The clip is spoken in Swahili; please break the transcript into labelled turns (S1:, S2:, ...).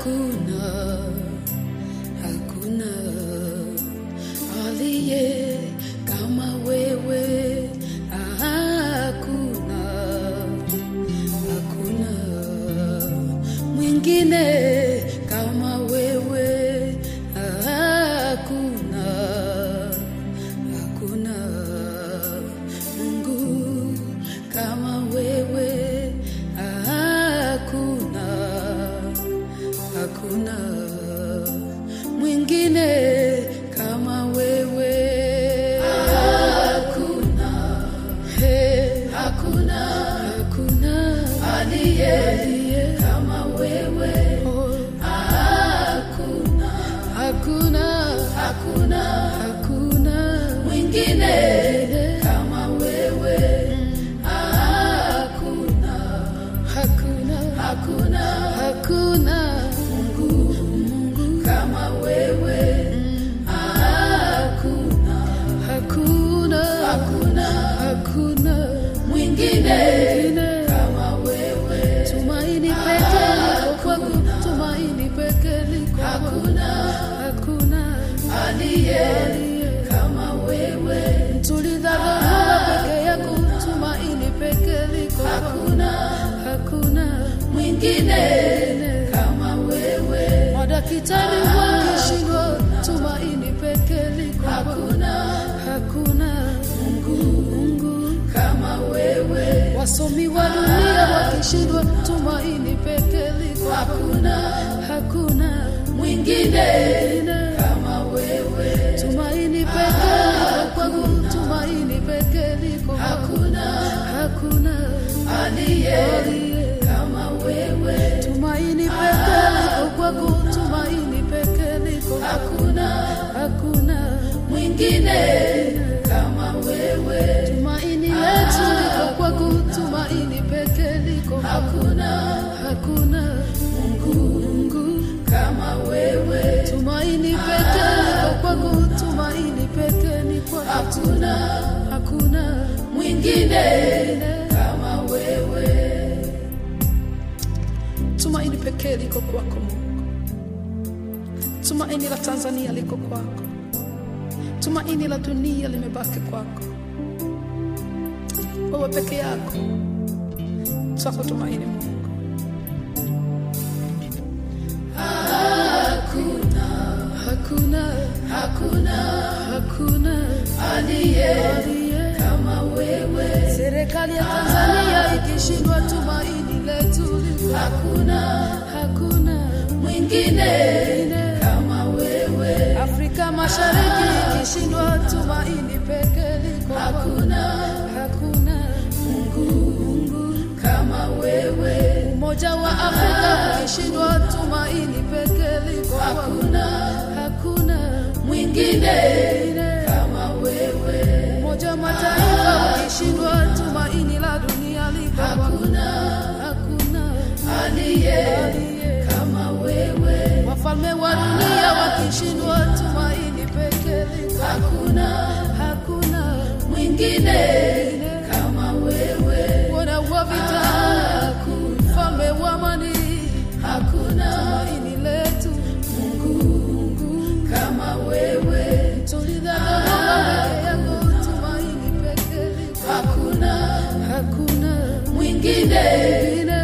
S1: hakuna aliye kama wewe, hakuna mwingine kama wewe, hakuna Mungu kama wewe, hakuna mwingine kama wewe, hakuna aliye kama wewe, hakuna mwingine kama wewe, hakuna Mungu kama wewe, hakuna mwingine kama wewe. Tumaini pekee liko kwako, tumaini pekee liko kwako, hakuna aliye kama wewe. Tulidharauliwa peke yako, tumaini pekee liko kwako, hakuna mwingine kama wewe. Madaktari wakishindwa, tumaini pekee liko kwako, hakuna Mungu kama wewe. Wasomi wa dunia wakishindwa, tumaini pekee liko kwako, hakuna mwingine kama wewe. Tumaini pekee liko kwako, tumaini pekee liko kwako, hakuna aliye kama wewe. Tumaini pekee liko kwako, tumaini pekee liko kwako, hakuna mwingine kama wewe. Tumaini letu liko kwako, tumaini pekee liko kwako, hakuna Mungu kama wewe. Tumaini pekee liko kwako, tumaini pekee ni kwako, hakuna mwingine kama wewe. Tumaini pekee liko kwako Mungu. Tumaini la Tanzania liko kwako, tumaini la dunia limebaki kwako. Wewe peke yako twakutumaini Mungu. Hakuna aliye kama wewe. Serikali ya Tanzania ikishindwa, tumaini letu liko, hakuna mwingine kama wewe. Afrika Mashariki ikishindwa, tumaini pekee liko, hakuna Mungu kama wewe. Umoja wa Afrika ukishindwa, tumaini pekee liko, hakuna mwingine kama wewe. Umoja wa Mataifa ukishindwa, tumaini la dunia liko, hakuna aliye kama wewe. Wafalme wa dunia wakishindwa, tumaini pekee liko, hakuna mwingine kama wewe. Bwana wa vita, mfalme wa amani, tumaini letu Mungu kama wewe. Tulidharauliwa peke yako, tumaini pekee liko, hakuna mwingine